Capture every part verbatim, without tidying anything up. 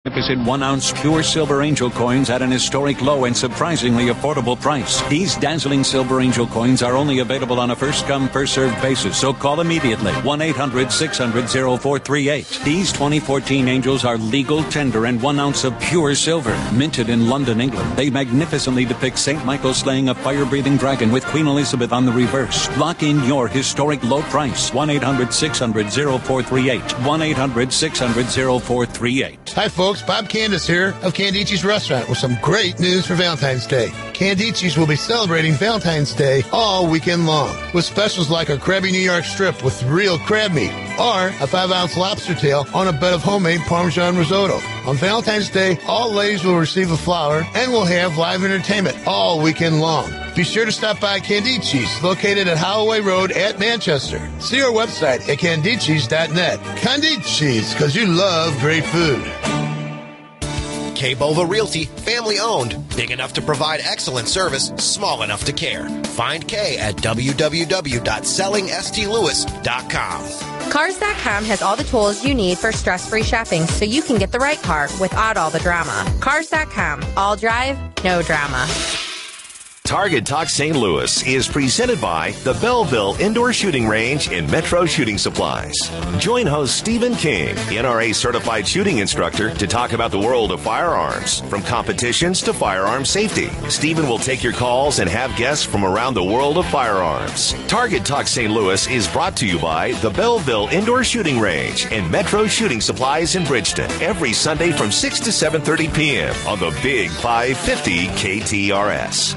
Magnificent one-ounce pure silver angel coins at an historic low and surprisingly affordable price. These dazzling silver angel coins are only available on a first-come, first-served basis, so call immediately. one eight hundred six hundred oh four three eight. These twenty fourteen angels are legal, tender, and one ounce of pure silver. Minted in London, England, they magnificently depict Saint Michael slaying a fire-breathing dragon with Queen Elizabeth on the reverse. Lock in your historic low price. one eight hundred six hundred oh four three eight. one eight hundred six hundred oh four three eight. Hi, folks. Bob Candace here of Candici's Restaurant with some great news for Valentine's Day. Candici's will be celebrating Valentine's Day all weekend long with specials like our Krabby New York Strip with real crab meat or a five-ounce lobster tail on a bed of homemade Parmesan risotto. On Valentine's Day, all ladies will receive a flower and will have live entertainment all weekend long. Be sure to stop by Candici's, located at Holloway Road at Manchester. See our website at candicis dot net. Candici's, because you love great food. K. Bova Realty, family owned, big enough to provide excellent service, small enough to care. Find Kay at w w w dot selling s t lewis dot com. Cars dot com has all the tools you need for stress-free shopping so you can get the right car without all the drama. Cars dot com, all drive, no drama. Target Talk Saint Louis is presented by the Belleville Indoor Shooting Range in Metro Shooting Supplies. Join host Stephen King, N R A-certified shooting instructor, to talk about the world of firearms, from competitions to firearm safety. Stephen will take your calls and have guests from around the world of firearms. Target Talk Saint Louis is brought to you by the Belleville Indoor Shooting Range and Metro Shooting Supplies in Bridgeton, every Sunday from six to seven thirty p.m. on the Big five fifty K T R S.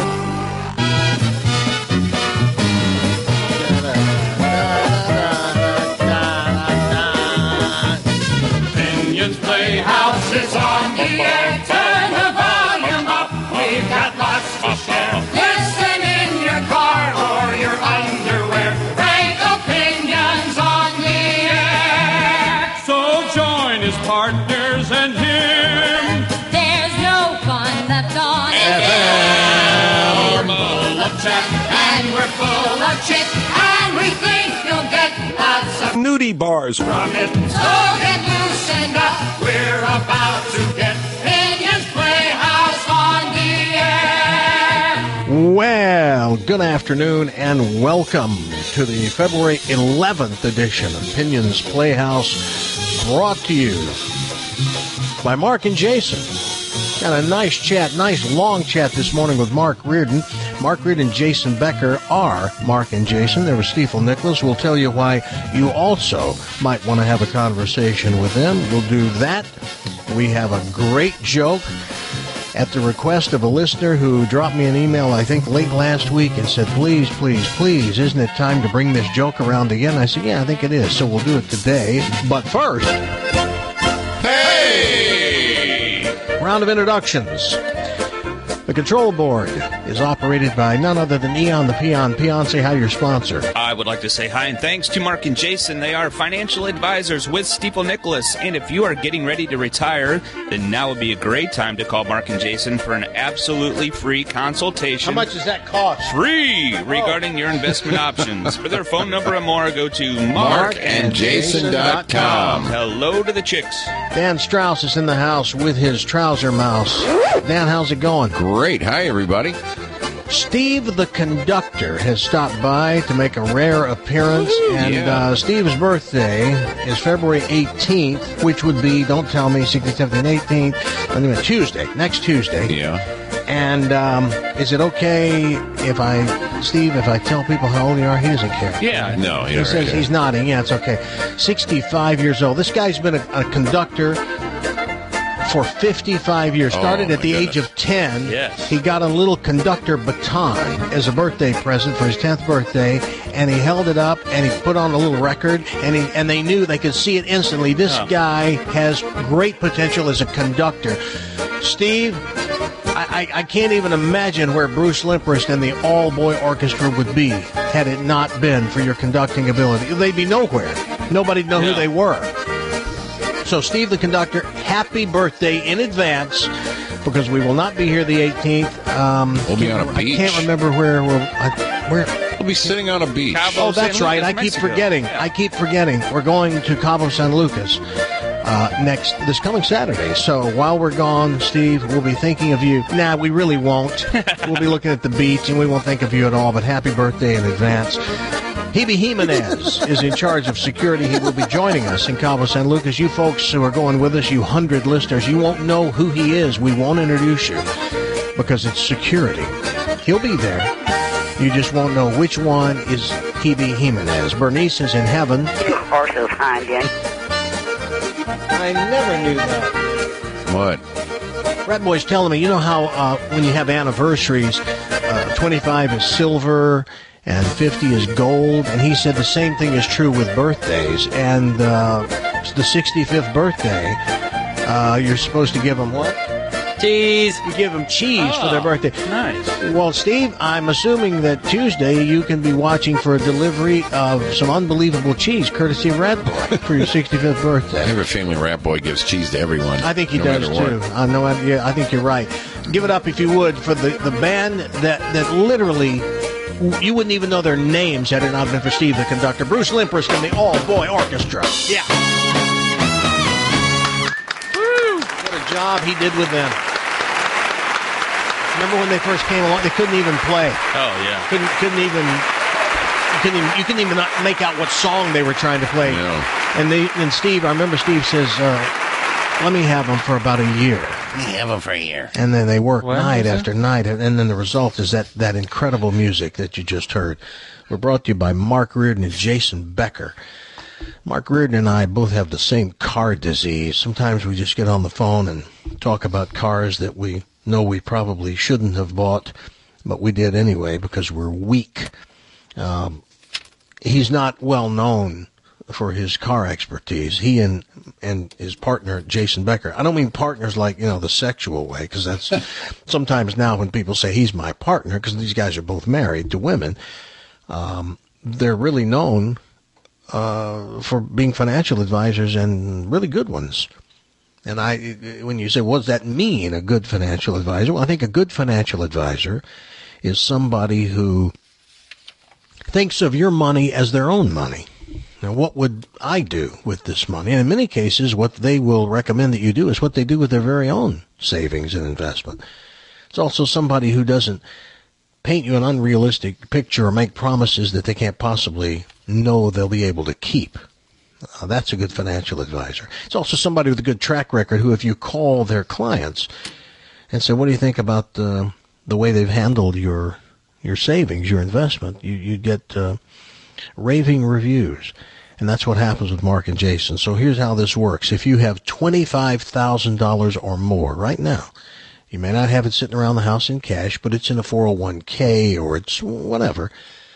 Playhouse is on the air. Turn the volume up. We've got lots to share. Listen in your car or your underwear. Frank opinions on the air. So join his partners and him. There's no fun left on F M. We're full of chat and we're full of chit, and we think you'll get lots of nudie bars from it. So get loosened up. We're about to get Pinion's Playhouse on the air. Well, good afternoon and welcome to the February eleventh edition of Pinion's Playhouse, brought to you by Mark and Jason. Got a nice chat, nice long chat this morning with Mark Reardon. Mark Reardon and Jason Becker are Mark and Jason. There was Stiefel Nicholas. We'll tell you why you also might want to have a conversation with them. We'll do that. We have a great joke at the request of a listener who dropped me an email, I think, late last week and said, please, please, please, isn't it time to bring this joke around again? I said, yeah, I think it is. So we'll do it today. But first, hey! Round of introductions. The control board is operated by none other than Eon the Peon. Peon, say hi to your sponsor. I would like to say hi and thanks to Mark and Jason. They are financial advisors with Stiefel Nicholas. And if you are getting ready to retire, then now would be a great time to call Mark and Jason for an absolutely free consultation. How much does that cost? Free regarding oh. your investment options. For their phone number and more, go to mark and jason dot com. Hello to the chicks. Dan Strauss is in the house with his trouser mouse. Dan, how's it going? Great. Hi, everybody. Steve the Conductor has stopped by to make a rare appearance, Woo, and yeah. uh, Steve's birthday is February eighteenth, which would be, don't tell me, sixteenth, seventeenth, eighteenth, I mean, Tuesday, next Tuesday. Yeah. And um, is it okay if I, Steve, if I tell people how old you are? He doesn't care. Yeah, no. He, he says care. He's nodding. Yeah, it's okay. sixty-five years old. This guy's been a, a conductor for fifty-five years. Started oh, at the goodness. age of ten. Yes. He got a little conductor baton as a birthday present for his tenth birthday, and he held it up and he put on a little record, and he and they knew, they could see it instantly. This oh. guy has great potential as a conductor. Steve, I, I, I can't even imagine where Bruce Limprist and the all-boy orchestra would be had it not been for your conducting ability. They'd be nowhere. Nobody'd know yeah. who they were. So, Steve the Conductor, happy birthday in advance, because we will not be here the eighteenth. Um, we'll be on a beach. I can't remember where we'll... I, where, we'll be sitting on a beach. Cabo oh, that's San right. Lucas, I keep Mexico. forgetting. Yeah. I keep forgetting. We're going to Cabo San Lucas. uh, next this coming Saturday. So while we're gone, Steve, we'll be thinking of you. Nah, we really won't. We'll be looking at the beach, and we won't think of you at all, but happy birthday in advance. Hebe Jimenez is in charge of security. He will be joining us in Cabo San Lucas. You folks who are going with us, you hundred listeners, you won't know who he is. We won't introduce you because it's security. He'll be there. You just won't know which one is Hebe Jimenez. Bernice is in heaven. Also finding. I never knew that. What? Red Boy's telling me, you know how uh, when you have anniversaries, uh, twenty-five is silver and fifty is gold, and he said the same thing is true with birthdays. And uh, the sixty-fifth birthday, uh, you're supposed to give them what? Cheese. You give them cheese Oh, for their birthday. Nice. Well, Steve, I'm assuming that Tuesday you can be watching for a delivery of some unbelievable cheese, courtesy of Rat Boy, for your sixty-fifth birthday. I have a feeling Rat Boy gives cheese to everyone. I think he no does matter too. what. I know. Yeah, I think you're right. Give it up if you would for the, the band that that literally you wouldn't even know their names had it not been for Steve, the conductor. Bruce Limprist and the All Boy Orchestra. Yeah. Woo! What a job he did with them. Remember when they first came along? They couldn't even play. Oh, yeah. Couldn't couldn't even. You couldn't even, you couldn't even not make out what song they were trying to play. No. And they and Steve, I remember Steve says, uh, "Let me have them for about a year." Let me have them for a year. And then they work What night is it? after night, and, and then the result is that that incredible music that you just heard. We're brought to you by Mark Reardon and Jason Becker. Mark Reardon and I both have the same car disease. Sometimes we just get on the phone and talk about cars that we know we probably shouldn't have bought, but we did anyway because we're weak. Um, he's not well known for his car expertise. He and and his partner, Jason Becker. I don't mean partners like, you know, the sexual way, because that's sometimes now when people say he's my partner, because these guys are both married to women, um, they're really known uh, for being financial advisors and really good ones. And I, when you say, what does that mean, a good financial advisor? Well, I think a good financial advisor is somebody who thinks of your money as their own money. Now, what would I do with this money? And in many cases, what they will recommend that you do is what they do with their very own savings and investment. It's also somebody who doesn't paint you an unrealistic picture or make promises that they can't possibly know they'll be able to keep. Uh, that's a good financial advisor. It's also somebody with a good track record who, if you call their clients and say, what do you think about uh, the way they've handled your your savings, your investment, you, you get uh, raving reviews. And that's what happens with Mark and Jason. So here's how this works. If you have twenty-five thousand dollars or more right now, you may not have it sitting around the house in cash, but it's in a four oh one k or it's whatever,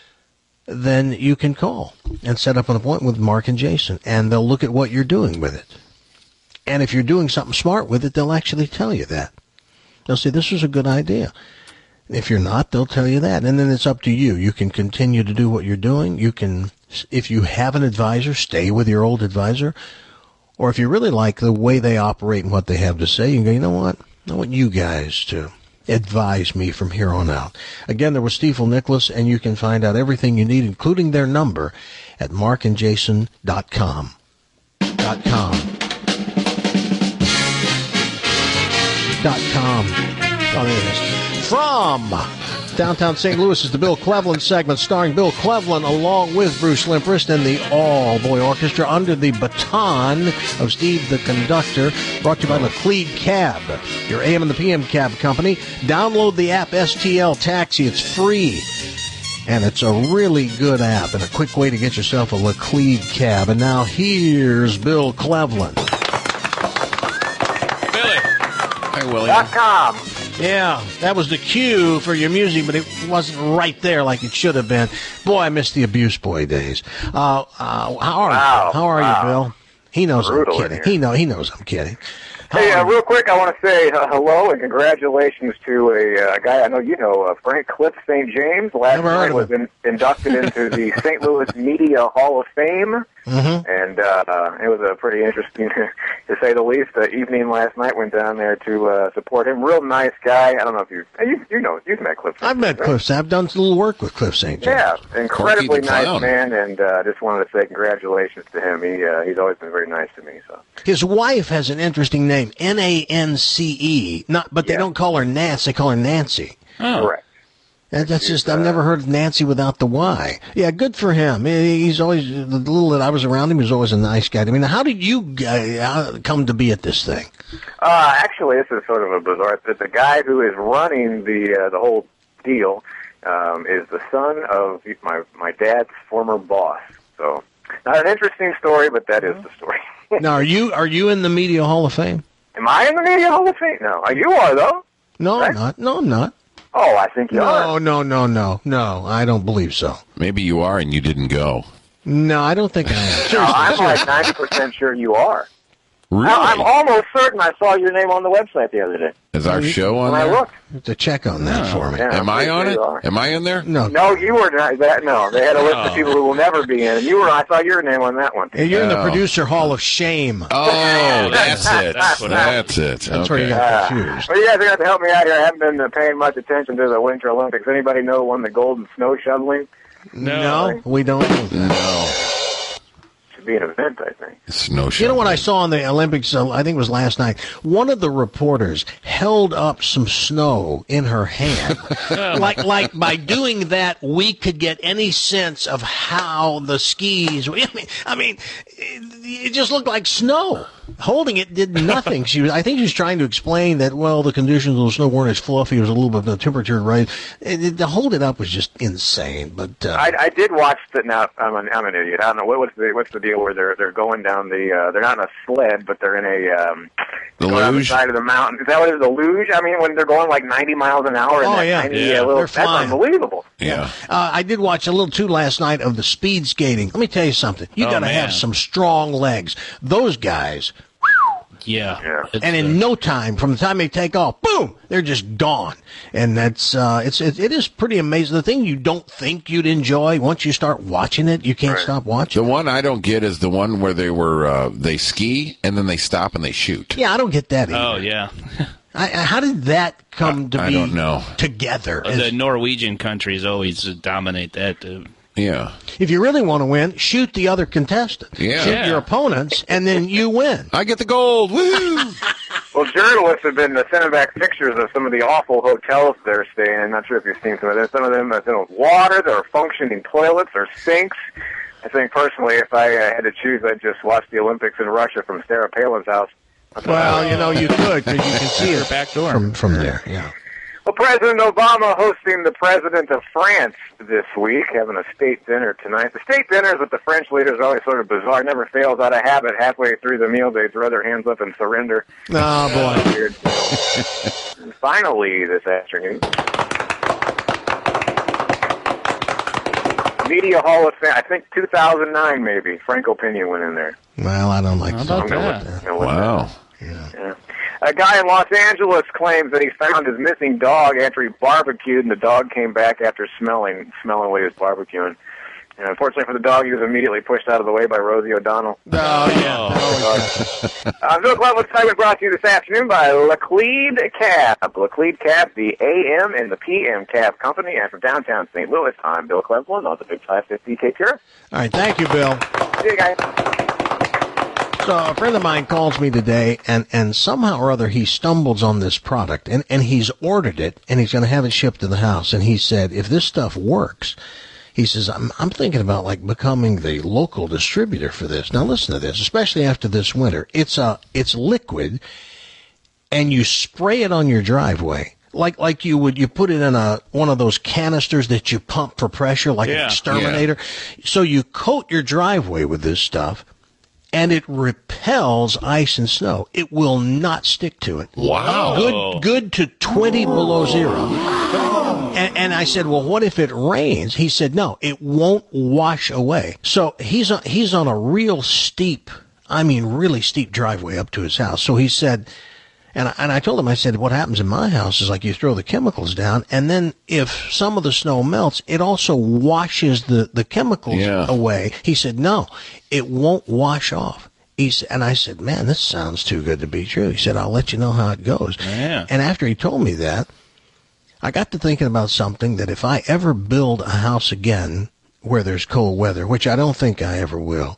then you can call and set up an appointment with Mark and Jason, and they'll look at what you're doing with it. And if you're doing something smart with it, they'll actually tell you that. They'll say, this is a good idea. If you're not, they'll tell you that. And then it's up to you. You can continue to do what you're doing. You can, if you have an advisor, stay with your old advisor. Or if you really like the way they operate and what they have to say, you can go, you know what? I want you guys to advise me from here on out. Again, there was Stiefel Nicholas, and you can find out everything you need, including their number, at mark and jason dot com. Dot com. Dot com. Oh, there it is. From downtown Saint Louis is the Bill Cleveland segment starring Bill Cleveland along with Bruce Limprist and the All-Boy Orchestra under the baton of Steve the Conductor, brought to you by Laclede Cab, your A M and the P M cab company. Download the app S T L Taxi. It's free, and it's a really good app and a quick way to get yourself a Laclede Cab. And now here's Bill Cleveland. Billy. Hi, Willie. Dot com. Yeah, that was the cue for your music, but it wasn't right there like it should have been. Boy, I miss the Abuse Boy days. Uh, uh, how are Wow, you? How are wow. you, Bill? He knows Brutal I'm in kidding. here. He know he knows I'm kidding. How Hey, are uh, you? real quick, I want to say uh, hello and congratulations to a uh, guy I know you know, uh, Frank Cliff Saint James. Last Never heard night of was him. in, inducted into the Saint Louis Media Hall of Fame. Mm-hmm. And uh, it was a pretty interesting, to say the least, uh, evening last night. Went down there to uh, support him. Real nice guy. I don't know if you you, you know you've met Cliff. I've met right? Cliff. I've done a little work with Cliff Saint James. Yeah, incredibly nice man, and uh, just wanted to say congratulations to him. He uh, he's always been very nice to me. So his wife has an interesting name, N A N C E. Not, but they yeah. don't call her Nance. They call her Nancy. Oh. Correct. And that's just, I've never heard of Nancy without the Y. Yeah, good for him. He's always, the little that I was around him, he was always a nice guy. I mean, how did you uh, come to be at this thing? Uh, actually, this is sort of a bizarre, but the guy who is running the uh, the whole deal um, is the son of my, my dad's former boss. So, not an interesting story, but that is the story. Now, are you, are you in the Media Hall of Fame? Am I in the Media Hall of Fame? No. You are, though. No, right? I'm not. No, I'm not. Oh, I think you no, are. No, no, no, no. I don't believe so. Maybe you are and you didn't go. No, I don't think I am. No, I'm like ninety percent sure you are. Really? I, I'm almost certain I saw your name on the website the other day. Is our show on when there? I looked. You have to check on that No. for me. Yeah, Am I on it? Am I in there? No. No, you were not. That, no, they had a list Oh. of people who will never be in, and you were. I saw your name on that one. Hey, you're in the Oh. Producer Hall of Shame. Oh, that's it. That's what That's it. That's where you Okay. got Uh, confused. well, you guys are going to have to help me out here. I haven't been uh, paying much attention to the Winter Olympics. Anybody know who won the gold in snow shoveling? No. No, we don't. No. Should be an event, I think. Snow You know what I saw in the Olympics, uh, I think it was last night? One of the reporters held up some snow in her hand. like, like by doing that, we could get any sense of how the skis, I mean, I mean it, it just looked like snow. Holding it did nothing. She was, I think she was trying to explain that, well, the conditions of the snow weren't as fluffy. It was a little bit of the temperature, right? It, it, to hold it up was just insane. But uh, I, I did watch the. Now I'm an I'm an idiot. I don't know what, what's the what's the deal where they're they're going down the. Uh, they're not in a sled, but they're in a. Um, The going down the luge? side of the mountain. Is that what it is? The luge? I mean, when they're going like ninety miles an hour. In Oh, that yeah. tiny, Yeah. uh, little, They're that's flying. unbelievable. Yeah. Uh, I did watch a little too last night of the speed skating. Let me tell you something. You Oh, got to man. have some strong legs. Those guys, Yeah. Yeah. It's, and in uh, no time, from the time they take off, boom, they're just gone. And that's uh, it's it, it is pretty amazing. The thing you don't think you'd enjoy, once you start watching it, you can't Right. stop watching. The one I don't get is the one where they were uh, they ski and then they stop and they shoot. Yeah, I don't get that either. Oh, yeah. I, I, how did that come to I be don't know. together? The As- Norwegian countries always dominate that. Uh, Yeah. if you really want to win, shoot the other contestant. Yeah. Shoot Yeah. your opponents, and then you win. I get the gold. Woo! Well, journalists have been uh, sending back pictures of some of the awful hotels they're staying in. I'm not sure if you've seen some of them. Some of them are filled with water. There are functioning toilets or sinks. I think personally, if I uh, had to choose, I'd just watch the Olympics in Russia from Sarah Palin's house. Well, you know, you could, because you can see Her it back door. from, from there, yeah. Well, President Obama hosting the President of France this week, having a state dinner tonight. The state dinners with the French leaders are always sort of bizarre. It never fails out of habit. Halfway through the meal, they throw their hands up and surrender. Oh, boy. Weird. And finally, this afternoon, Media Hall of Fame, I think two thousand nine maybe, Frank Opinion went in there. Well, I don't like How that. about I'm gonna that? look- I'm gonna look Wow. Yeah. A guy in Los Angeles claims that he found his missing dog after he barbecued, and the dog came back after smelling smelling what he was barbecuing. And unfortunately for the dog, he was immediately pushed out of the way by Rosie O'Donnell. Oh, yeah. Uh, Bill Cleveland segment brought to you this afternoon by Laclede Cab. Laclede Cab, the A M and the P M Cab Company. And from downtown Saint Louis, I'm Bill Cleveland on the Big five fifty Cape Cura. All right, thank you, Bill. See you guys. So a friend of mine calls me today, and, and somehow or other he stumbles on this product, and, and he's ordered it, and he's going to have it shipped to the house. And he said, if this stuff works, he says, I'm, I'm thinking about like becoming the local distributor for this. Now listen to this, especially after this winter. It's a, it's liquid, and you spray it on your driveway. Like, like you would, you put it in a, one of those canisters that you pump for pressure, like an Yeah. exterminator. So you coat your driveway with this stuff, and it repels ice and snow. It will not stick to it. Wow. Good, good to twenty below zero. And, and I said, well, what if it rains? He said, no, it won't wash away. So he's on, he's on a real steep, I mean, really steep driveway up to his house. So he said, And I, and I told him, I said, what happens in my house is like you throw the chemicals down, and then if some of the snow melts, it also washes the, the chemicals Yeah. away. He said, no, it won't wash off. He said, and I said, man, this sounds too good to be true. He said, I'll let you know how it goes. Yeah. And after he told me that, I got to thinking about something that if I ever build a house again where there's cold weather, which I don't think I ever will,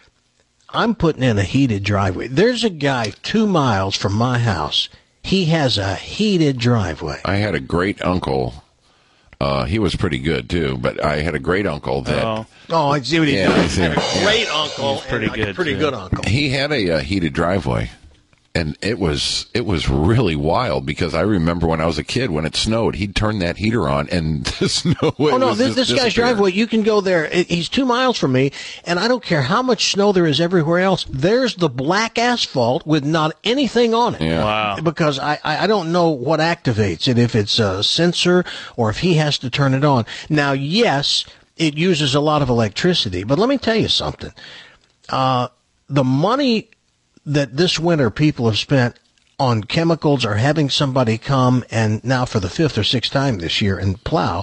I'm putting in a heated driveway. There's a guy two miles from my house. He has a heated driveway. I had a great uncle. Uh, he was pretty good, too, but I had a great uncle that... Oh, Oh, I see what he Yeah, does. I see. I had a Yeah. great uncle. He's pretty and like a good, pretty too. good uncle. He had a, uh heated driveway, and it was it was really wild because I remember when I was a kid, when it snowed, he'd turn that heater on, and the snow Oh, no, was this, just this guy's disappear. driveway, you can go there. It- He's two miles from me, and I don't care how much snow there is everywhere else. There's the black asphalt with not anything on it. Yeah. wow. Because I, I I don't know what activates it, if it's a sensor or if he has to turn it on. Now, yes, it uses a lot of electricity, but let me tell you something. Uh, the money that this winter people have spent on chemicals or having somebody come and now for the fifth or sixth time this year and plow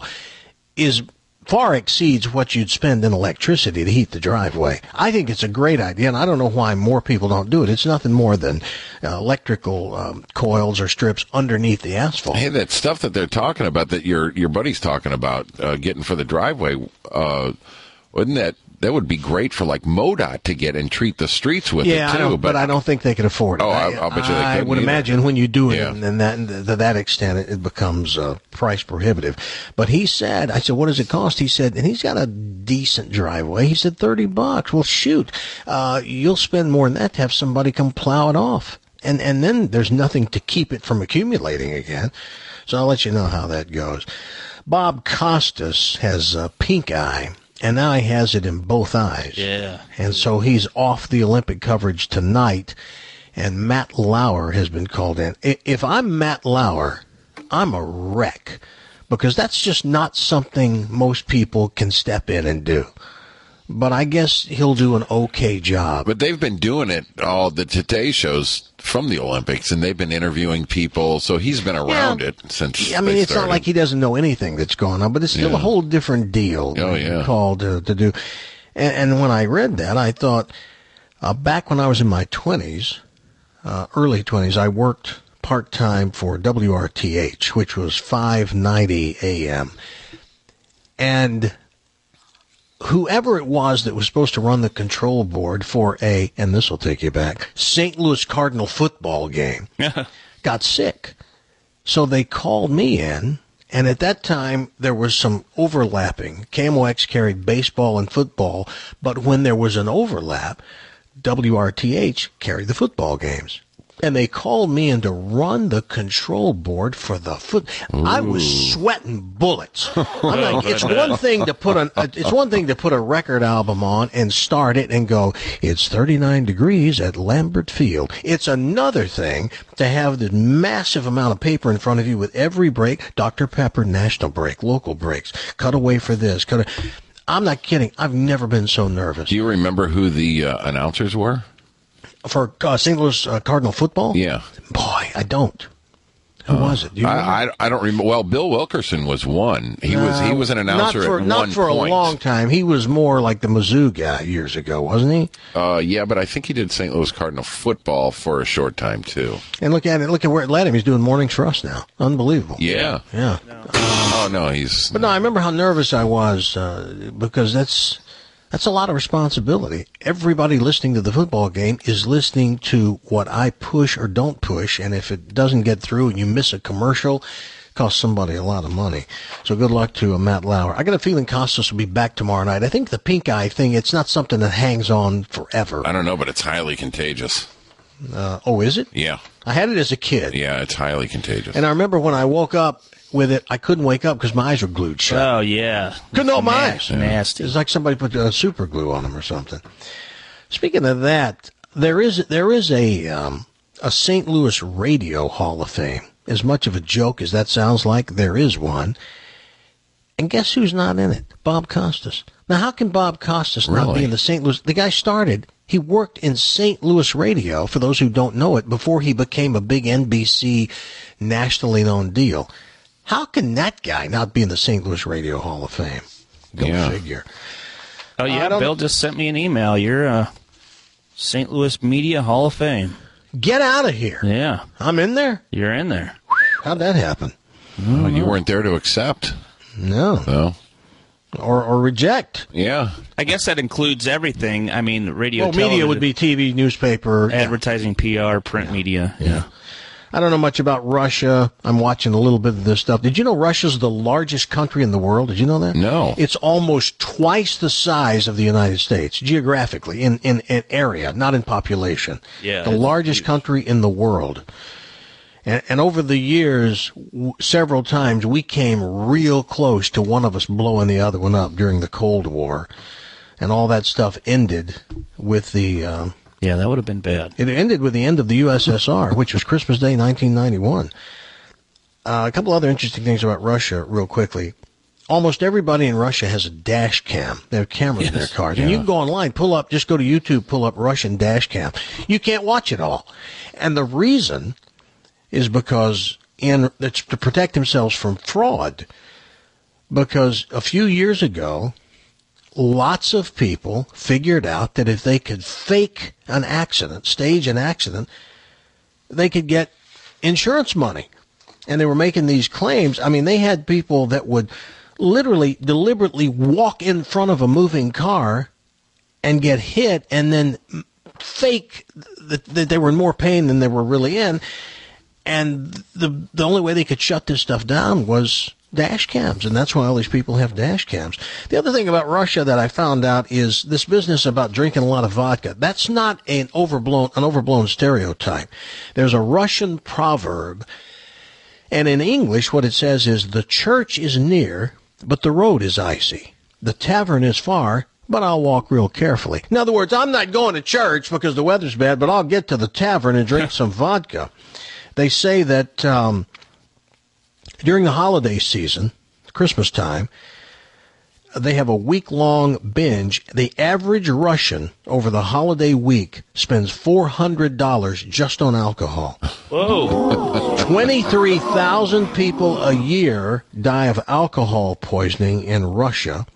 is far exceeds what you'd spend in electricity to heat the driveway. I think it's a great idea, and I don't know why more people don't do it. It's nothing more than uh, electrical um, coils or strips underneath the asphalt. Hey, that stuff that they're talking about, that your your buddy's talking about, uh, getting for the driveway, uh, wouldn't that that would be great for like MoDOT to get and treat the streets with Yeah, it I too? don't, but, I don't think they can afford it. Oh, I- I'll bet you they I couldn't would either. imagine when you do it, Yeah. and that to that extent, it, it becomes uh, price prohibitive. But he said, I said, what does it cost? He said, and he's got a decent driveway. He said, thirty bucks. Well, shoot, uh, you'll spend more than that to have somebody come plow it off, and and then there's nothing to keep it from accumulating again. So I'll let you know how that goes. Bob Costas has a pink eye. And now he has it in both eyes. Yeah. And so he's off the Olympic coverage tonight, and Matt Lauer has been called in. I- If I'm Matt Lauer, I'm a wreck, because that's just not something most people can step in and do. But I guess he'll do an okay job. But they've been doing it all the Today shows from the Olympics, and they've been interviewing people, so he's been around Yeah. it since. I mean, they it's started. not like he doesn't know anything that's going on, but it's still Yeah. a whole different deal. Oh, yeah. Called uh, to do. And, and when I read that, I thought, uh, back when I was in my twenties, uh, early twenties, I worked part-time for W R T H, which was five ninety A M. And whoever it was that was supposed to run the control board for a, and this will take you back, Saint Louis Cardinal football game, got sick. So they called me in, and at that time there was some overlapping. K M O X carried baseball and football, but when there was an overlap, W R T H carried the football games. And they called me in to run the control board for the foot. I was sweating bullets. I'm like, it's one thing to put an, it's one thing to put a record album on and start it and go, it's thirty-nine degrees at Lambert Field. It's another thing to have this massive amount of paper in front of you with every break, Doctor Pepper, national break, local breaks, cut away for this, cut. A, I'm not kidding. I've never been so nervous. Do you remember who the uh, announcers were? For uh, Saint Louis uh, Cardinal football? Yeah. Boy, I don't. Who was it? Do you remember? I, I I don't remember. Well, Bill Wilkerson was one. He was he was an announcer not for, at not one for point. a long time. He was more like the Mizzou guy years ago, wasn't he? Uh, yeah, but I think he did Saint Louis Cardinal football for a short time too. And look at it. Look at where it led him. He's doing mornings for us now. Unbelievable. Yeah. Yeah. Oh no, he's. But no, I remember how nervous I was uh, because that's that's a lot of responsibility. Everybody listening to the football game is listening to what I push or don't push, and if it doesn't get through and you miss a commercial, it costs somebody a lot of money. So good luck to uh, Matt Lauer. I got a feeling Costas will be back tomorrow night. I think the pink eye thing, it's not something that hangs on forever. I don't know, but it's highly contagious. Uh, oh, is it? Yeah. I had it as a kid. Yeah, it's highly contagious. And I remember when I woke up with it, I couldn't wake up because my eyes were glued shut. Oh, yeah. Couldn't open my eyes. Nasty. It's like somebody put uh, super glue on them or something. Speaking of that, there is there is a um, a Saint Louis Radio Hall of Fame. As much of a joke as that sounds like, there is one. And guess who's not in it? Bob Costas. Now, how can Bob Costas not Really? be in the Saint Louis? The guy started, he worked in Saint Louis radio, for those who don't know it, before he became a big N B C nationally known deal. How can that guy not be in the Saint Louis Radio Hall of Fame? Go Yeah. figure. Oh, yeah, I don't Bill know. just sent me an email. You're a Saint Louis Media Hall of Fame. Get out of here. Yeah, I'm in there? you're in there. How'd that happen? Oh, you weren't there to accept. No. No. Or or reject. Yeah. I guess that includes everything. I mean, radio, Well, media television, would be T V, newspaper. advertising, P R, print media. Yeah. I don't know much about Russia. I'm watching a little bit of this stuff. Did you know Russia's the largest country in the world? Did you know that? No. It's almost twice the size of the United States, geographically, in, in, in area, not in population. Yeah, The it's largest huge. country in the world. And, and over the years, w- several times, we came real close to one of us blowing the other one up during the Cold War. And all that stuff ended with the... Um, Yeah, that would have been bad. It ended with the end of the U S S R, which was Christmas Day, nineteen ninety-one. Uh, a couple other interesting things about Russia, real quickly. Almost everybody in Russia has a dash cam. They have cameras in their cars. And you can go online, pull up, just go to YouTube, pull up Russian dash cam. You can't watch it all. And the reason is because in it's to protect themselves from fraud. Because a few years ago, lots of people figured out that if they could fake an accident, stage an accident, they could get insurance money. And they were making these claims. I mean, they had people that would literally, deliberately walk in front of a moving car and get hit and then fake that, that they were in more pain than they were really in. And the the only way they could shut this stuff down was dash cams, and that's why all these people have dash cams. The other thing about Russia that I found out is this business about drinking a lot of vodka. That's not an overblown an overblown stereotype. There's a Russian proverb, and in English what it says is, the church is near, but the road is icy. The tavern is far, but I'll walk real carefully. In other words, I'm not going to church because the weather's bad, but I'll get to the tavern and drink some vodka. They say that um, during the holiday season, Christmas time, they have a week-long binge. The average Russian over the holiday week spends four hundred dollars just on alcohol. Whoa. twenty-three thousand people a year die of alcohol poisoning in Russia,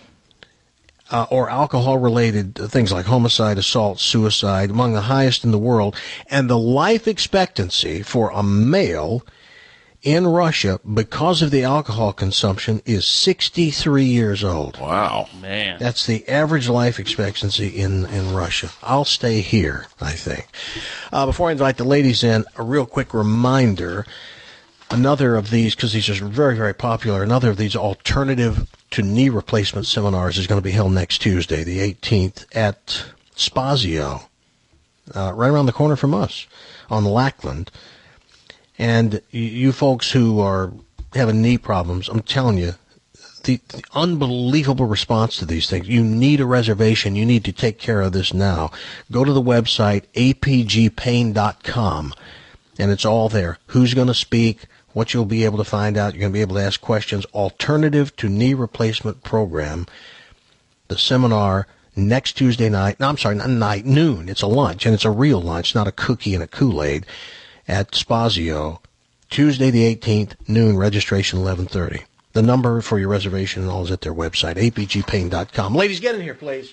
uh, or alcohol-related things like homicide, assault, suicide, among the highest in the world. And the life expectancy for a male in Russia, because of the alcohol consumption, is sixty-three years old. Wow. Man. That's the average life expectancy in, in Russia. I'll stay here, I think. Uh, before I invite the ladies in, a real quick reminder. Another of these, because these are very, very popular, another of these alternative to knee replacement seminars is going to be held next Tuesday, the eighteenth, at Spazio, uh, right around the corner from us on Lackland. And you folks who are having knee problems, I'm telling you, the, the unbelievable response to these things. You need a reservation. You need to take care of this now. Go to the website, a p g pain dot com, and it's all there. Who's going to speak, what you'll be able to find out. You're going to be able to ask questions. Alternative to Knee Replacement Program, the seminar next Tuesday night. No, I'm sorry, not night, noon. It's a lunch, and it's a real lunch, not a cookie and a Kool-Aid, at Spazio, Tuesday the eighteenth, noon, registration eleven thirty. The number for your reservation and all is at their website, a p g pain dot com. Ladies, get in here, please.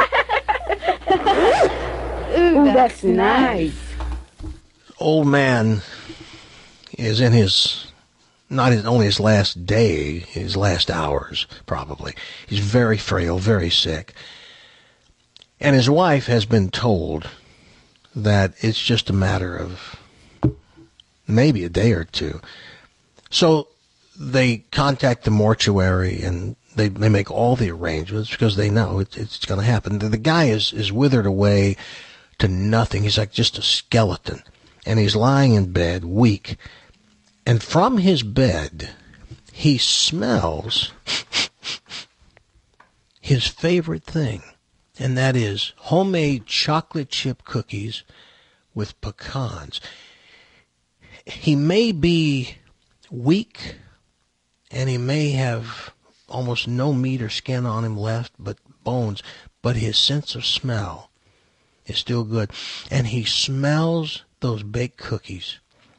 Ooh, that's nice. Old man is in his, not his, only his last day, his last hours, probably. He's very frail, very sick. And his wife has been told that it's just a matter of maybe a day or two. So they contact the mortuary and they they make all the arrangements because they know it, it's going to happen. The, the guy is, is withered away to nothing. He's like just a skeleton. And he's lying in bed, weak. And from his bed, he smells his favorite thing. And that is homemade chocolate chip cookies with pecans. He may be weak, and he may have almost no meat or skin on him left, but bones. But his sense of smell is still good. And he smells those baked cookies.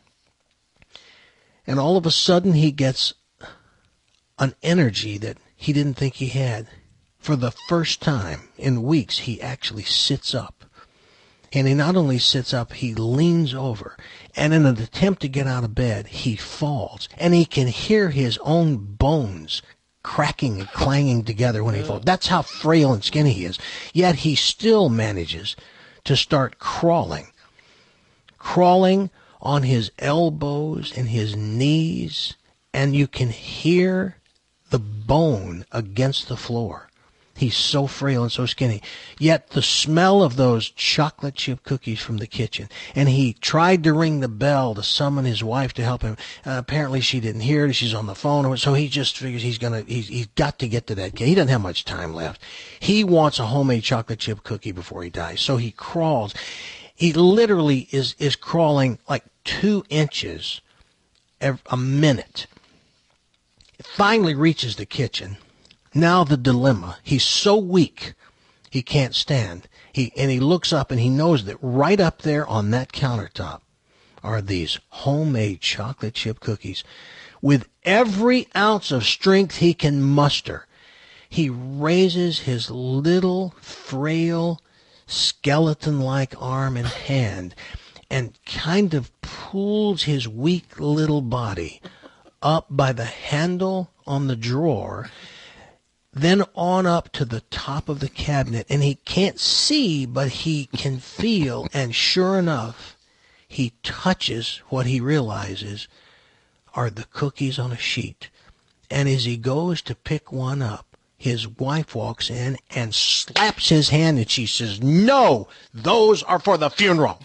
And all of a sudden he gets an energy that he didn't think he had. For the first time in weeks, he actually sits up. And he not only sits up, he leans over. And in an attempt to get out of bed, he falls. And he can hear his own bones cracking and clanging together when he falls. That's how frail and skinny he is. Yet he still manages to start crawling. Crawling on his elbows and his knees. And you can hear the bone against the floor. He's so frail and so skinny. Yet the smell of those chocolate chip cookies from the kitchen. And he tried to ring the bell to summon his wife to help him. Uh, apparently she didn't hear it. She's on the phone. So he just figures he's going to, he's, he's got to get to that cake. He doesn't have much time left. He wants a homemade chocolate chip cookie before he dies. So he crawls. He literally is, is crawling like two inches every, a minute. It finally reaches the kitchen. Now the dilemma. He's so weak, he can't stand. He and he looks up and he knows that right up there on that countertop are these homemade chocolate chip cookies. With every ounce of strength he can muster, he raises his little, frail, skeleton-like arm and hand and kind of pulls his weak little body up by the handle on the drawer, then on up to the top of the cabinet. And he can't see, but he can feel. And sure enough, he touches what he realizes are the cookies on a sheet. And as he goes to pick one up, his wife walks in and slaps his hand, and she says, "No, those are for the funeral."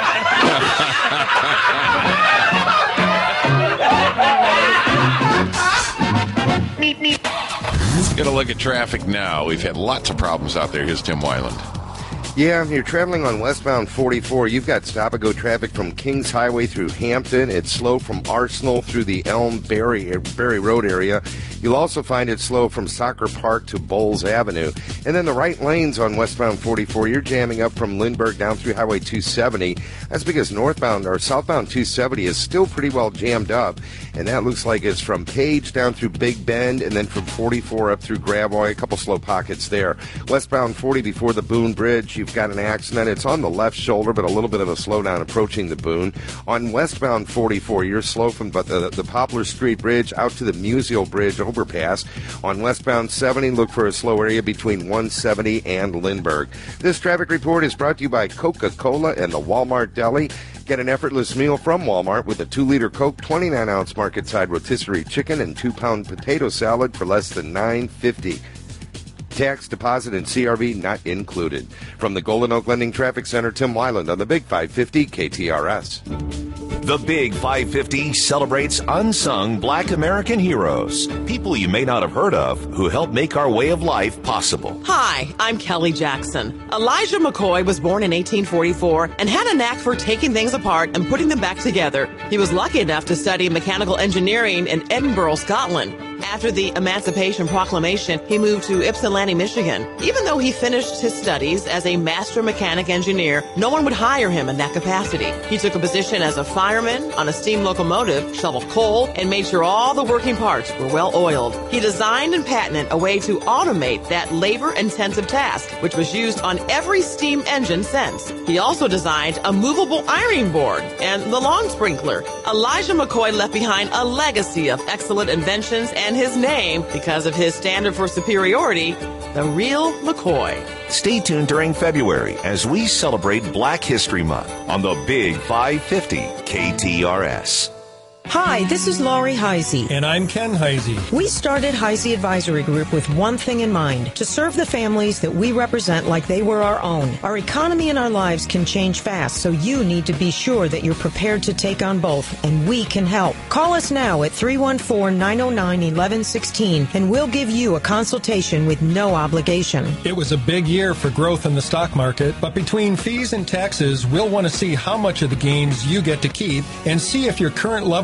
Meep, meep. Get a look at traffic now. We've had lots of problems out there. Here's Tim Weiland. Yeah, you're traveling on westbound forty-four. You've got stop-and-go traffic from Kings Highway through Hampton. It's slow from Arsenal through the Elm Berry, Berry Road area. You'll also find it slow from Soccer Park to Bowles Avenue. And then the right lanes on westbound forty-four, you're jamming up from Lindbergh down through Highway two seventy. That's because northbound or southbound two seventy is still pretty well jammed up. And that looks like it's from Page down through Big Bend and then from forty-four up through Gravois. A couple slow pockets there. Westbound forty before the Boone Bridge, you've got an accident. It's on the left shoulder, but a little bit of a slowdown approaching the Boone. On westbound forty-four, you're slow from the, the, the Poplar Street Bridge out to the Musial Bridge overpass. On westbound seventy, look for a slow area between one seventy and Lindbergh. This traffic report is brought to you by Coca-Cola and the Walmart Deli. Get an effortless meal from Walmart with a two-liter Coke, twenty-nine ounce market-side rotisserie chicken, and two-pound potato salad for less than nine fifty. Tax, deposit, and C R V not included. From the Golden Oak Lending Traffic Center, Tim Weiland on the Big five fifty K T R S. The Big five fifty celebrates unsung Black American heroes, people you may not have heard of who helped make our way of life possible. Hi, I'm Kelly Jackson. Elijah McCoy was born in eighteen forty-four and had a knack for taking things apart and putting them back together. He was lucky enough to study mechanical engineering in Edinburgh, Scotland. After the Emancipation Proclamation, he moved to Ypsilanti, Michigan. Even though he finished his studies as a master mechanic engineer, no one would hire him in that capacity. He took a position as a fireman on a steam locomotive, shoveled coal, and made sure all the working parts were well oiled. He designed and patented a way to automate that labor-intensive task, which was used on every steam engine since. He also designed a movable ironing board and the lawn sprinkler. Elijah McCoy left behind a legacy of excellent inventions and his name, because of his standard for superiority, the real McCoy. Stay tuned during February as we celebrate Black History Month on the Big five fifty K T R S. Hi, this is Laurie Heisey. And I'm Ken Heisey. We started Heisey Advisory Group with one thing in mind, to serve the families that we represent like they were our own. Our economy and our lives can change fast, so you need to be sure that you're prepared to take on both, and we can help. Call us now at three one four, nine oh nine, one one one six, and we'll give you a consultation with no obligation. It was a big year for growth in the stock market, but between fees and taxes, we'll want to see how much of the gains you get to keep and see if your current level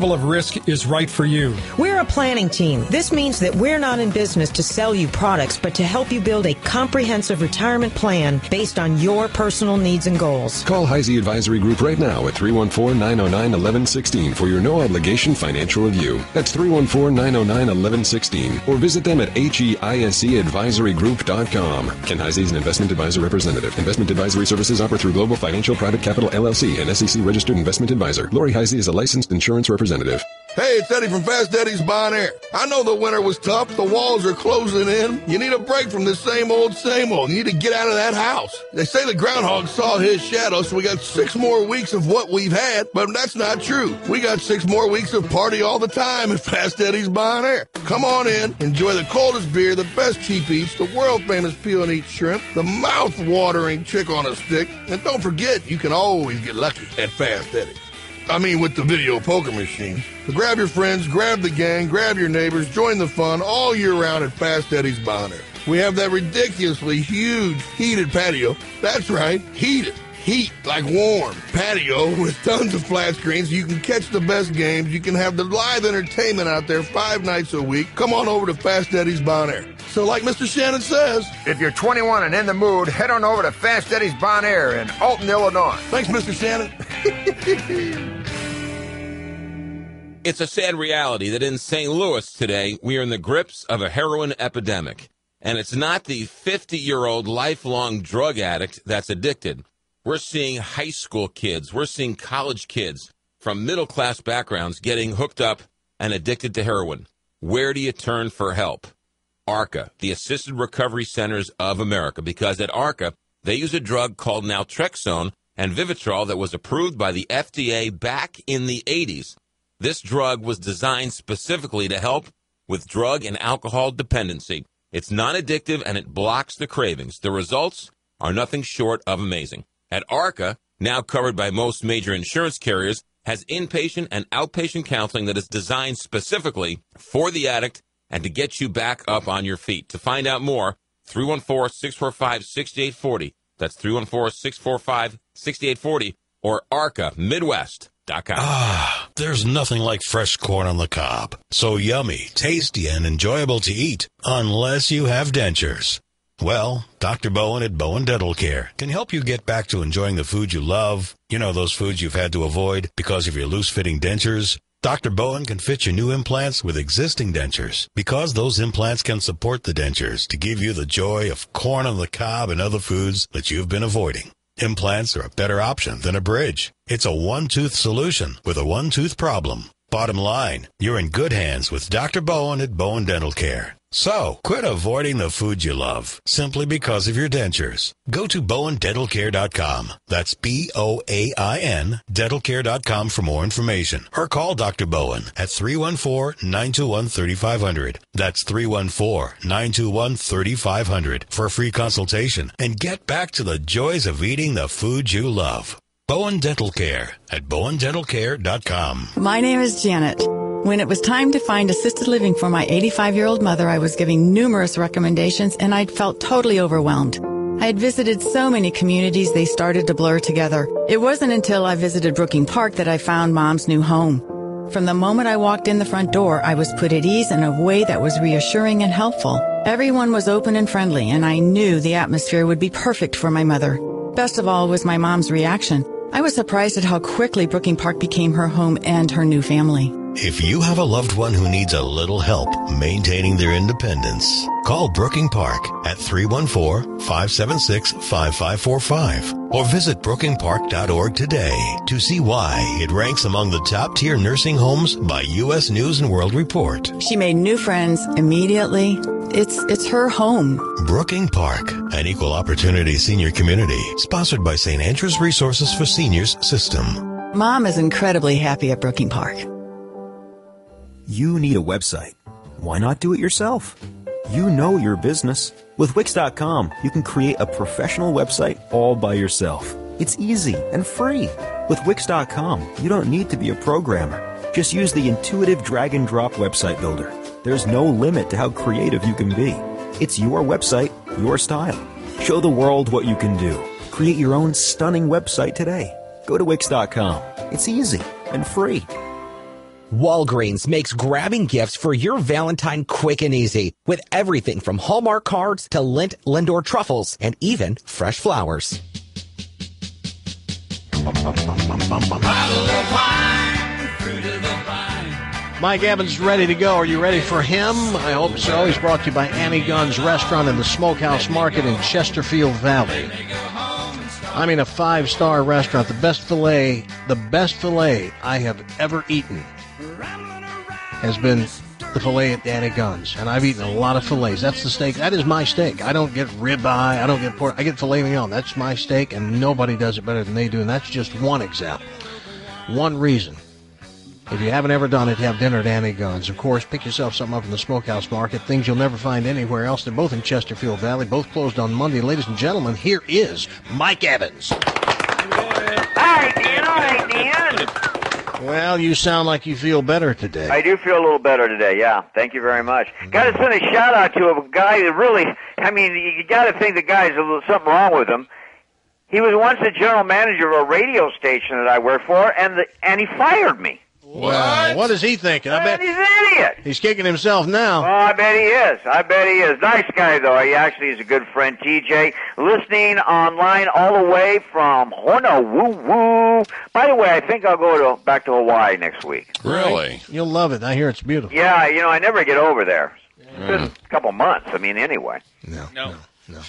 level of risk is right for you. We're a planning team. This means that we're not in business to sell you products, but to help you build a comprehensive retirement plan based on your personal needs and goals. Call Heisey Advisory Group right now at three one four, nine oh nine, one one one six for your no-obligation financial review. That's three one four, nine oh nine, one one one six or visit them at H E I S E advisory group dot com. Ken Heisey is an investment advisor representative. Investment advisory services offered through Global Financial Private Capital L L C, an S E C-registered investment advisor. Lori Heisey is a licensed insurance representative. Hey, it's Eddie from Fast Eddie's Bon Air. I know the winter was tough. The walls are closing in. You need a break from this same old, same old. You need to get out of that house. They say the groundhog saw his shadow, so we got six more weeks of what we've had, but that's not true. We got six more weeks of party all the time at Fast Eddie's Bon Air. Come on in, enjoy the coldest beer, the best cheap eats, the world-famous peel and eat shrimp, the mouth-watering chick on a stick, and don't forget, you can always get lucky at Fast Eddie's. I mean, with the video poker machine. So grab your friends, grab the gang, grab your neighbors, join the fun all year round at Fast Eddie's Bon Air. We have that ridiculously huge heated patio. That's right, heated. Heat, like warm. Patio with tons of flat screens so you can catch the best games. You can have the live entertainment out there five nights a week. Come on over to Fast Eddie's Bon Air. So like Mister Shannon says, if you're twenty-one and in the mood, head on over to Fast Eddie's Bon Air in Alton, Illinois. Thanks, Mister Shannon. It's a sad reality that in Saint Louis today, we are in the grips of a heroin epidemic. And it's not the fifty-year-old lifelong drug addict that's addicted. We're seeing high school kids, we're seeing college kids from middle-class backgrounds getting hooked up and addicted to heroin. Where do you turn for help? ARCA, the Assisted Recovery Centers of America, because at ARCA, they use a drug called naltrexone and Vivitrol that was approved by the F D A back in the eighties. This drug was designed specifically to help with drug and alcohol dependency. It's non-addictive and it blocks the cravings. The results are nothing short of amazing. At ARCA, now covered by most major insurance carriers, has inpatient and outpatient counseling that is designed specifically for the addict and to get you back up on your feet. To find out more, three one four, six four five, six eight four zero. That's three one four, six four five, six eight four zero or arca midwest dot com. Ah, there's nothing like fresh corn on the cob. So yummy, tasty, and enjoyable to eat, unless you have dentures. Well, Doctor Bowen at Bowen Dental Care can help you get back to enjoying the food you love. You know, those foods you've had to avoid because of your loose-fitting dentures. Doctor Bowen can fit your new implants with existing dentures because those implants can support the dentures to give you the joy of corn on the cob and other foods that you've been avoiding. Implants are a better option than a bridge. It's a one-tooth solution with a one-tooth problem. Bottom line, you're in good hands with Doctor Bowen at Bowen Dental Care. So, quit avoiding the food you love simply because of your dentures. Go to bowen dental care dot com. That's B O A I N, dental care dot com for more information. Or call Doctor Bowen at three one four, nine two one, three five zero zero. That's three one four, nine two one, three five zero zero for a free consultation and get back to the joys of eating the food you love. Bowen Dental Care at bowen dental care dot com. My name is Janet. When it was time to find assisted living for my eighty-five-year-old mother, I was giving numerous recommendations, and I felt totally overwhelmed. I had visited so many communities, they started to blur together. It wasn't until I visited Brooking Park that I found Mom's new home. From the moment I walked in the front door, I was put at ease in a way that was reassuring and helpful. Everyone was open and friendly, and I knew the atmosphere would be perfect for my mother. Best of all was my mom's reaction. I was surprised at how quickly Brooking Park became her home and her new family. If you have a loved one who needs a little help maintaining their independence, call Brooking Park at three one four, five seven six, five five four five or visit brooking park dot org today to see why it ranks among the top-tier nursing homes by U S News and World Report. She made new friends immediately. It's it's her home. Brooking Park, an equal opportunity senior community, sponsored by Saint Andrews Resources for Seniors System. Mom is incredibly happy at Brooking Park. You need a website. Why not do it yourself? You know your business. With Wix dot com, you can create a professional website all by yourself. It's easy and free. With Wix dot com, you don't need to be a programmer. Just use the intuitive drag-and-drop website builder. There's no limit to how creative you can be. It's your website, your style. Show the world what you can do. Create your own stunning website today. Go to Wix dot com. It's easy and free. Walgreens makes grabbing gifts for your Valentine quick and easy with everything from Hallmark cards to Lindt Lindor truffles and even fresh flowers. Mike Evans is ready to go. Are you ready for him? I hope so. He's brought to you by Annie Gunn's Restaurant in the Smokehouse Market in Chesterfield Valley. I mean, a five-star restaurant. The best filet, the best filet I have ever eaten has been the filet at Annie Gunn's. And I've eaten a lot of filets. That's the steak. That is my steak. I don't get ribeye. I don't get pork. I get filet mignon. That's my steak, and nobody does it better than they do. And that's just one example. One reason. If you haven't ever done it, have dinner at Annie Gunn's. Of course, pick yourself something up in the Smokehouse Market, things you'll never find anywhere else. They're both in Chesterfield Valley, both closed on Monday. Ladies and gentlemen, here is Mike Evans. Hi, Dan. All right, Dan. Well, you sound like you feel better today. I do feel a little better today, yeah. Thank you very much. Got to send a shout-out to a guy that really, I mean, you got to think the guy's a little, something wrong with him. He was once the general manager of a radio station that I worked for, and the, and he fired me. Well, what is he thinking? I bet he's an idiot. He's kicking himself now. Oh, I bet he is. I bet he is. Nice guy, though. He actually is a good friend, T J. Listening online all the way from Honolulu. By the way, I think I'll go to back to Hawaii next week. Really? You'll love it. I hear it's beautiful. Yeah, you know, I never get over there. It's been a couple months. I mean, anyway. No. No. No.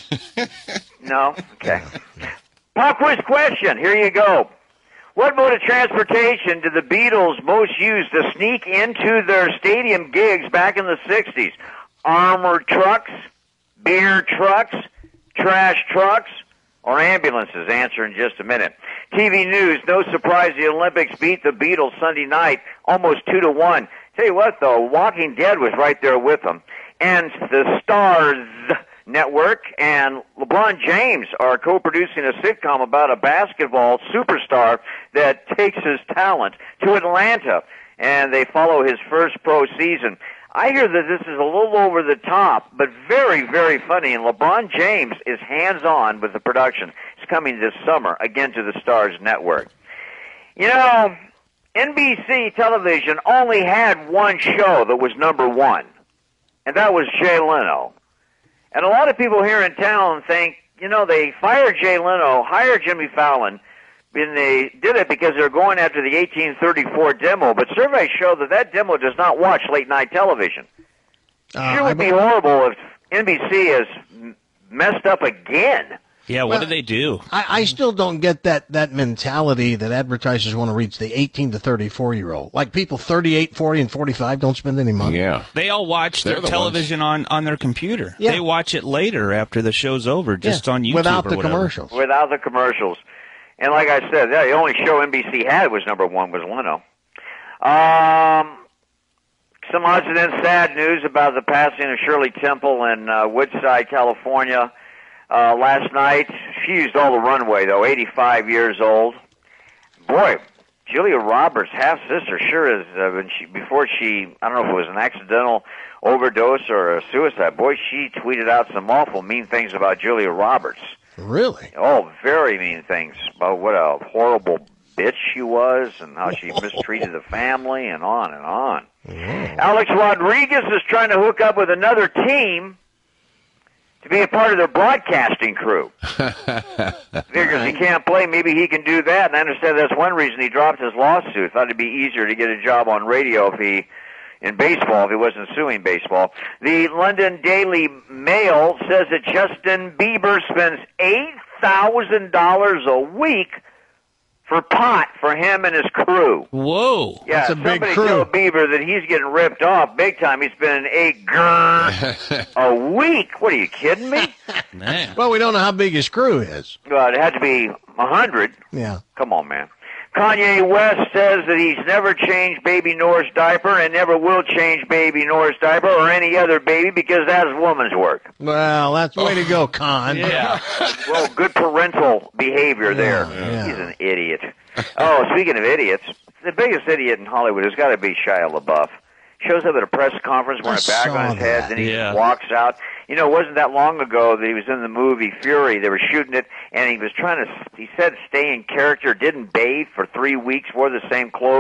No? Okay. Pop quiz question. Here you go. What mode of transportation did the Beatles most use to sneak into their stadium gigs back in the sixties? Armored trucks, beer trucks, trash trucks, or ambulances? Answer in just a minute. T V news, no surprise the Olympics beat the Beatles Sunday night almost two to one. Tell you what, though, Walking Dead was right there with them. And the Stars Network and LeBron James are co-producing a sitcom about a basketball superstar that takes his talent to Atlanta, and they follow his first pro season. I hear that this is a little over the top, but very, very funny, and LeBron James is hands-on with the production. It's coming this summer, again to the Stars Network. You know, N B C television only had one show that was number one, and that was Jay Leno. And a lot of people here in town think, you know, they fired Jay Leno, hired Jimmy Fallon, and they did it because they're going after the eighteen thirty-four demo. But surveys show that that demo does not watch late-night television. Uh, sure would be horrible if N B C has messed up again. Yeah, what Well, do they do? I, I still don't get that, that mentality that advertisers want to reach the eighteen to thirty-four-year-old. Like people thirty-eight, forty, and forty-five don't spend any money. Yeah. They all watch They're their the television on, on their computer. Yeah. They watch it later after the show's over, just Yeah, on YouTube without or the whatever. commercials. Without the commercials. And like I said, yeah, the only show N B C had was number one was Leno. Um, some odds and ends sad news about the passing of Shirley Temple in uh, Woodside, California uh, last night. She used all the runway, though, eighty-five years old. Boy, Julia Roberts' half-sister sure is, uh, when she, before she, I don't know if it was an accidental overdose or a suicide, boy, she tweeted out some awful mean things about Julia Roberts. Really? Oh, very mean things about what a horrible bitch she was and how she mistreated the family and on and on. Alex Rodriguez is trying to hook up with another team to be a part of their broadcasting crew. Figures he can't play, maybe he can do that. And I understand that's one reason he dropped his lawsuit. Thought it'd be easier to get a job on radio if he, in baseball, if he wasn't suing baseball. The London Daily Mail says that Justin Bieber spends eight thousand dollars a week for pot for him and his crew. Whoa. Yeah, That's a big somebody crew. told Bieber that he's getting ripped off big time. He's spending eight grr a week. What, are you kidding me? Man. Well, we don't know how big his crew is. Well, it had to be a hundred. Yeah. Come on, man. Kanye West says that he's never changed Baby Nora's diaper and never will change Baby Nora's diaper or any other baby because that's woman's work. Well, that's way to go, Con. Yeah. Well, good parental behavior there. yeah. He's an idiot. Oh, speaking of idiots, the biggest idiot in Hollywood has got to be Shia LaBeouf. Shows up at a press conference wearing I a bag saw on his head, that. then he Yeah. walks out. You know, it wasn't that long ago that he was in the movie Fury. They were shooting it, and he was trying to, he said, stay in character, didn't bathe for three weeks, wore the same clothes,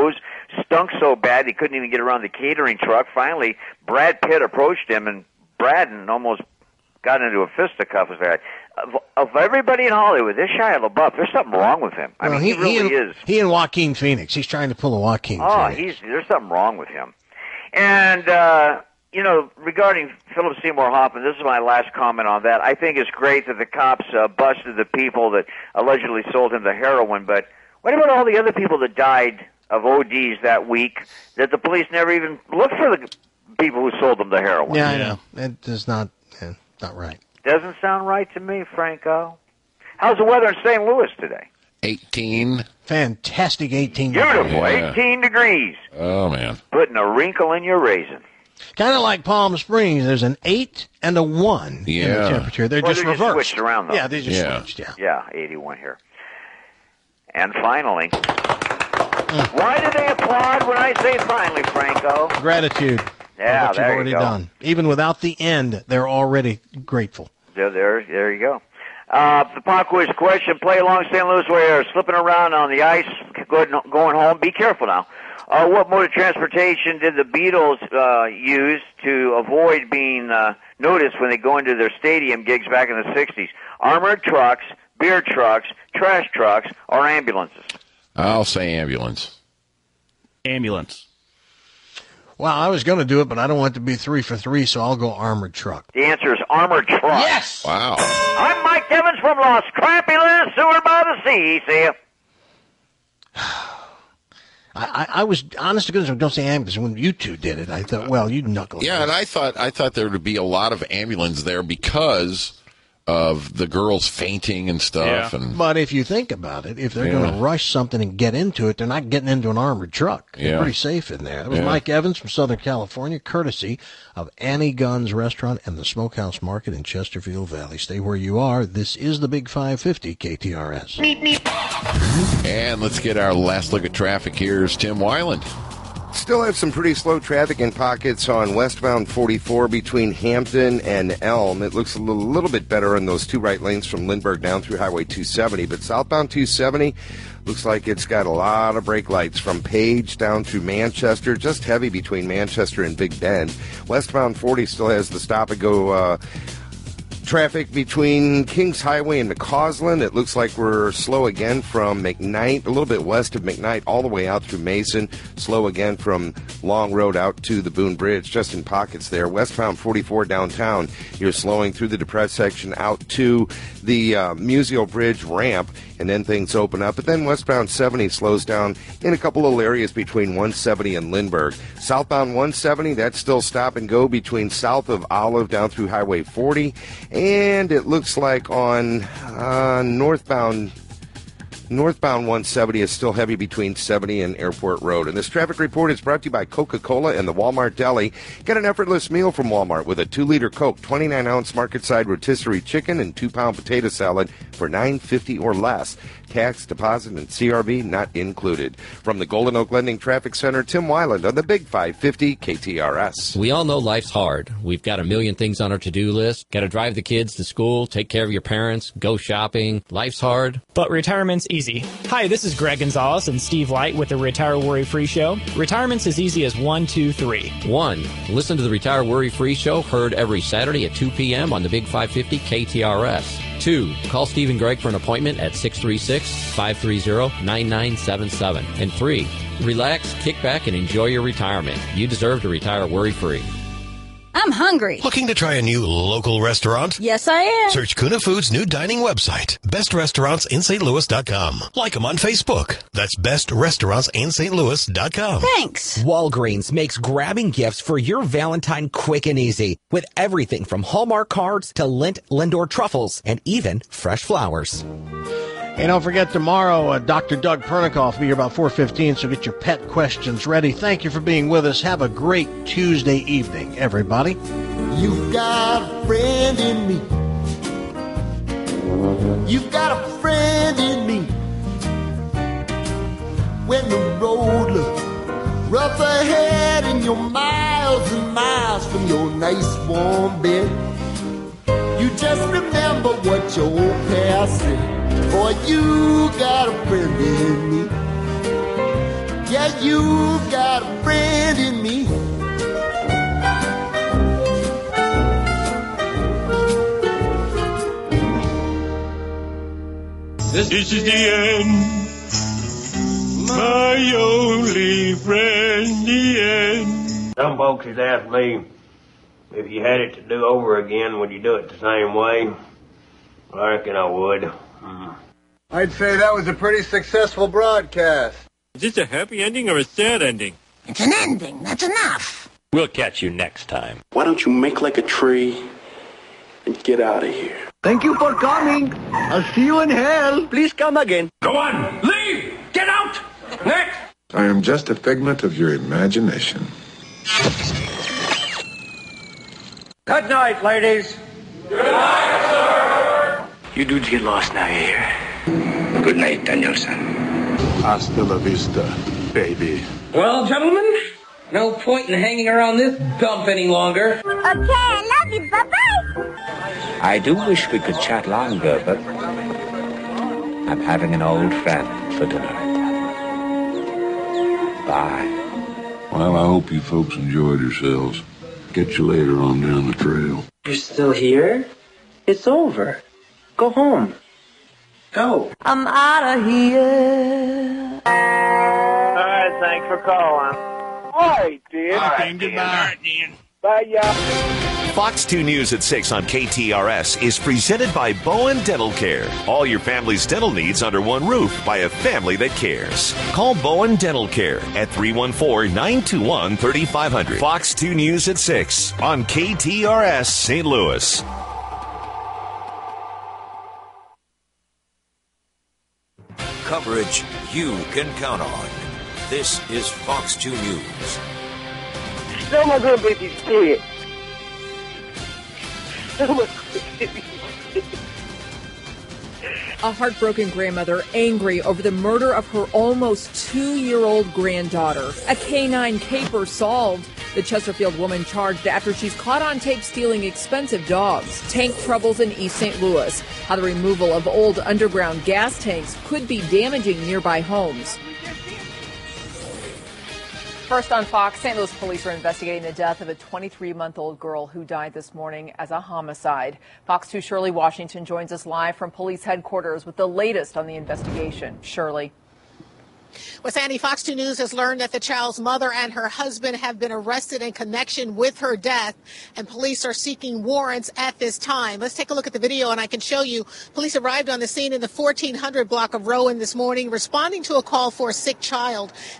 stunk so bad he couldn't even get around the catering truck. Finally, Brad Pitt approached him, and Braden almost got into a fisticuff with that. Of, of everybody in Hollywood, this Shia LaBeouf, there's something wrong with him. I well, mean, he, he really and, is. He and Joaquin Phoenix. He's trying to pull a Joaquin Oh, Phoenix. he's there's something wrong with him. And, uh, you know, regarding Philip Seymour Hoffman, this is my last comment on that. I think it's great that the cops uh, busted the people that allegedly sold him the heroin, but what about all the other people that died of O Ds that week that the police never even looked for the people who sold them the heroin? Yeah, I know. It is not, eh, not right. Doesn't sound right to me, Franco. How's the weather in Saint Louis today? eighteen. Fantastic eighteen. Beautiful, Yeah. eighteen degrees. Oh, man. Putting a wrinkle in your raisin. Kind of like Palm Springs. There's an eight and a one in the Yeah. temperature. They're Well, just they're reversed. switched around, though. Yeah, they just Yeah. switched, yeah. Yeah, eighty-one here. And finally, why do they applaud when I say finally, Franco? Gratitude. Yeah, for what there you've you already go. done. Even without the end, they're already grateful. There, there, there you go. Uh, the pop quiz question: play along, Saint Louis, where you're slipping around on the ice, going going home. Be careful now. Uh, what mode of transportation did the Beatles uh, use to avoid being uh, noticed when they go into their stadium gigs back in the sixties? Armored trucks, beer trucks, trash trucks, or ambulances? I'll say ambulance. Ambulance. Well, I was going to do it, but I don't want it to be three for three, so I'll go armored truck. The answer is armored truck. Yes! Wow. I'm Mike Evans from Los Crappy Little Sewer by the Sea. See ya. I, I, I was, honest to goodness, don't say ambulance. When you two did it, I thought, well, you knuckle. Yeah, and I thought I thought there would be a lot of ambulance there because of the girls fainting and stuff. Yeah. And But if you think about it, if they're Yeah. going to rush something and get into it, they're not getting into an armored truck. They're Yeah. pretty safe in there. That was Yeah. Mike Evans from Southern California, courtesy of Annie Gunn's Restaurant and the Smokehouse Market in Chesterfield Valley. Stay where you are. This is the Big five fifty K T R S. And let's get our last look at traffic. Here's Tim Weiland. Still have some pretty slow traffic in pockets on westbound forty-four between Hampton and Elm. It looks a little, little bit better in those two right lanes from Lindbergh down through Highway two seventy. But southbound two seventy looks like it's got a lot of brake lights from Page down through Manchester. Just heavy between Manchester and Big Bend. Westbound forty still has the stop-and-go uh, traffic between Kings Highway and McCausland. It looks like we're slow again from McKnight, a little bit west of McKnight, all the way out through Mason. Slow again from Long Road out to the Boone Bridge, just in pockets there. Westbound forty-four downtown, you're slowing through the depressed section out to the uh, Musial Bridge ramp, and then things open up. But then westbound seventy slows down in a couple of areas between one seventy and Lindbergh. Southbound one seventy, that's still stop and go between south of Olive down through Highway forty. And it looks like on uh, northbound northbound one seventy is still heavy between seventy and Airport Road. And this traffic report is brought to you by Coca-Cola and the Walmart Deli. Get an effortless meal from Walmart with a two liter Coke, twenty-nine ounce market-side rotisserie chicken, and two pound potato salad for nine fifty or less. Tax, deposit, and C R V not included. From the Golden Oak Lending Traffic Center, Tim Weiland on the Big five fifty K T R S. We all know life's hard. We've got a million things on our to-do list. Got to drive the kids to school, take care of your parents, go shopping. Life's hard. But retirement's easy. Hi, this is Greg Gonzalez and Steve Light with the Retire Worry Free Show. Retirement's as easy as one, two, three. One, listen to the Retire Worry Free Show, heard every Saturday at two p.m. on the Big five fifty K T R S. Two, call Steve and Greg for an appointment at six three six, five three zero, nine nine seven seven. And three, relax, kick back, and enjoy your retirement. You deserve to retire worry-free. I'm hungry. Looking to try a new local restaurant? Yes, I am. Search Kuna Foods' new dining website, best restaurants in Saint Louis dot com. Like them on Facebook. That's best restaurants in Saint Louis dot com. Thanks. Walgreens makes grabbing gifts for your Valentine quick and easy with everything from Hallmark cards to Lindt Lindor truffles and even fresh flowers. Hey, don't forget tomorrow, uh, Doctor Doug Pernikoff will be here about four fifteen, so get your pet questions ready. Thank you for being with us. Have a great Tuesday evening, everybody. You've got a friend in me. You've got a friend in me. When the road looks rough ahead and you're miles and miles from your nice warm bed, you just remember what your old past said. Boy, you got a friend in me. Yeah. that you've got a friend in me. This, this is the end, my only friend, the end. Some folks has asked me if you had it to do over again, would you do it the same way? Well, I reckon I would. Mm. I'd say that was a pretty successful broadcast. Is this a happy ending or a sad ending? It's an ending, that's enough. We'll catch you next time. Why don't you make like a tree and get out of here? Thank you for coming. I'll see you in hell. Please come again. Go on, leave! Get out! Next! I am just a figment of your imagination. Good night, ladies. Good night, sir. You dudes get lost now, you hear? Good night, Danielson. Hasta la vista, baby. Well, gentlemen, no point in hanging around this dump any longer. Okay, I love you. Bye-bye. I do wish we could chat longer, but I'm having an old friend for dinner. Bye. Well, I hope you folks enjoyed yourselves. Get you later on down the trail. You're still here? It's over. Go home. Go. I'm out of here. All right, thanks for calling. All right, Dan. All right, goodbye. Dan. Bye, y'all. Fox two News at six on K T R S is presented by Bowen Dental Care. All your family's dental needs under one roof by a family that cares. Call Bowen Dental Care at three one four, nine two one, three five zero zero. Fox two News at six on K T R S Saint Louis. Coverage you can count on. This is Fox two News. Still my grandbaby's dead. Still my grandbaby's dead. A heartbroken grandmother angry over the murder of her almost two-year-old granddaughter. A canine caper solved. The Chesterfield woman charged after she's caught on tape stealing expensive dogs. Tank troubles in East Saint Louis. How the removal of old underground gas tanks could be damaging nearby homes. First on Fox, Saint Louis police are investigating the death of a twenty-three-month-old girl who died this morning as a homicide. Fox two Shirley Washington joins us live from police headquarters with the latest on the investigation. Shirley. Well, Sandy, Fox two News has learned that the child's mother and her husband have been arrested in connection with her death, and police are seeking warrants at this time. Let's take a look at the video, and I can show you. Police arrived on the scene in the fourteen hundred block of Rowan this morning, responding to a call for a sick child.